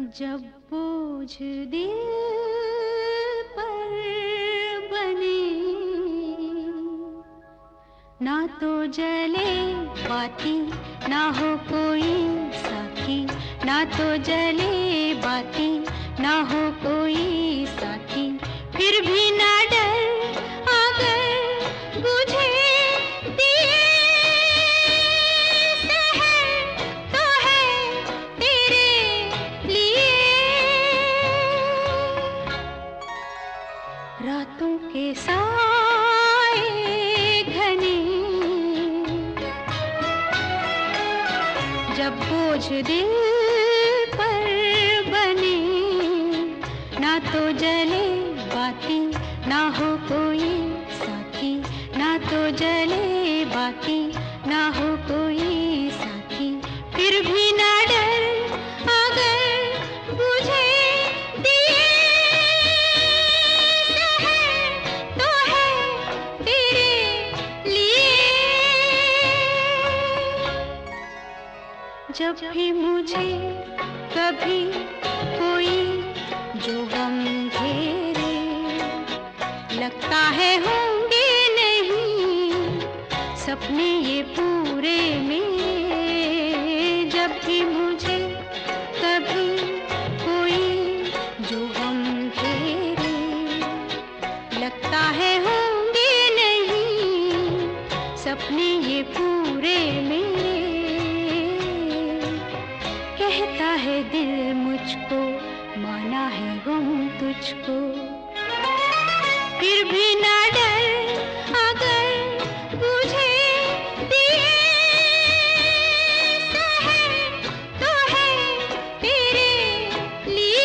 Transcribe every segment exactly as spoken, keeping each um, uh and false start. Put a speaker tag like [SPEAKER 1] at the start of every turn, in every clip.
[SPEAKER 1] जब बोझ दिल पर बने, ना तो जले बाती ना हो कोई साथी, ना तो जले बाती ना हो कोई साथी, फिर भी ना डर अगर बुझे दिए सहर तो है तेरे लिए। रातों के साए घने, जब बोझ दिल पर बने, ना तो जले बाती ना हो कोई साथी, ना तो जले बाती ना हो कोई साथी, फिर भी ना डर अगर बुझे दिए सहर तो है तेरे लिए। जब भी मुझे कभी कोई जो गम घेरे, लगता है होंगे नहीं सपने ये पूरे मेरे। जब भी मुझे कभी कोई जो गम घेरे, लगता है होंगे नहीं सपने ये पूरे मेरे। कहता है दिल मुझको माना है गम तुझको, फिर भी ना डर अगर बुझे दिए सहर तो है तेरे लिए।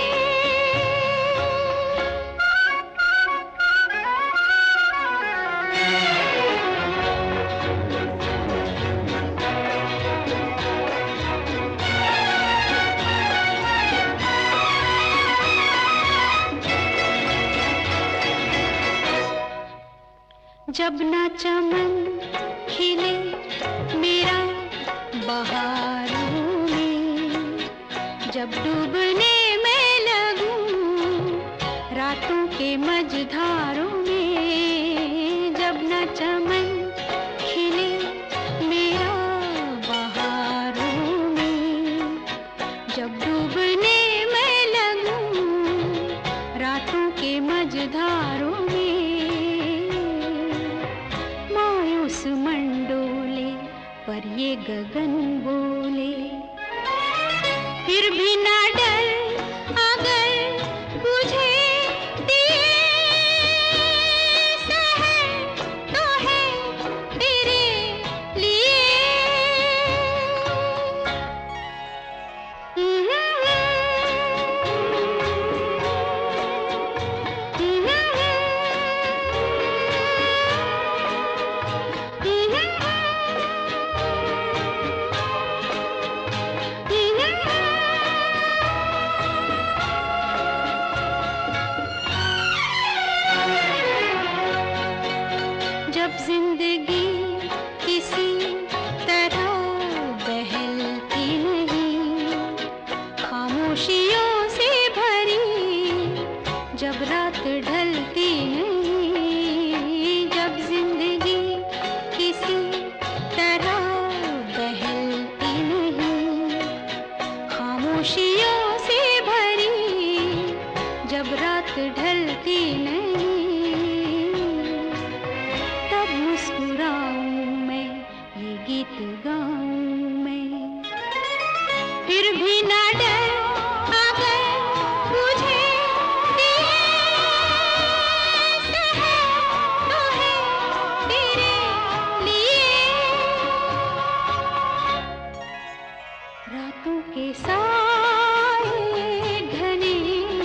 [SPEAKER 1] जब ना चमन खिले मेरा बहारों में, जब डूबने में लगूं रातों के मझधारों में, जब ना चमन खिले मेरा बहारों में, जब डूबने में लगूं रातों के मझधारों में, मायूस मंडोले पर ये गगन बोले, फिर भी ना डर अगर बुझे दिए सहर तो है तेरे लिए। जब जिंदगी किसी तरह बहलती नहीं, खामोशियों से भरी जब रात ढलती नहीं, जब जिंदगी किसी तरह बहलती नहीं, खामोशियों से भरी जब रात ढलती नहीं, तब मुस्कुराऊं मैं ये गीत गाऊं मैं, फिर भी ना डर अगर बुझे दिए सहर तो है तेरे लिए। रातों के साए घने,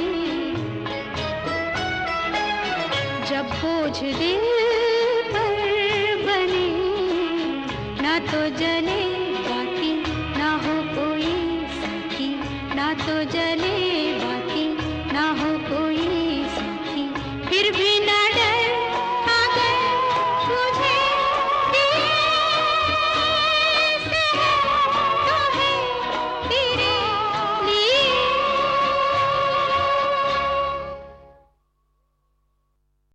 [SPEAKER 1] जब बोझ दिल पर बने, ना तो जले बाती ना हो कोई साथी, ना तो जले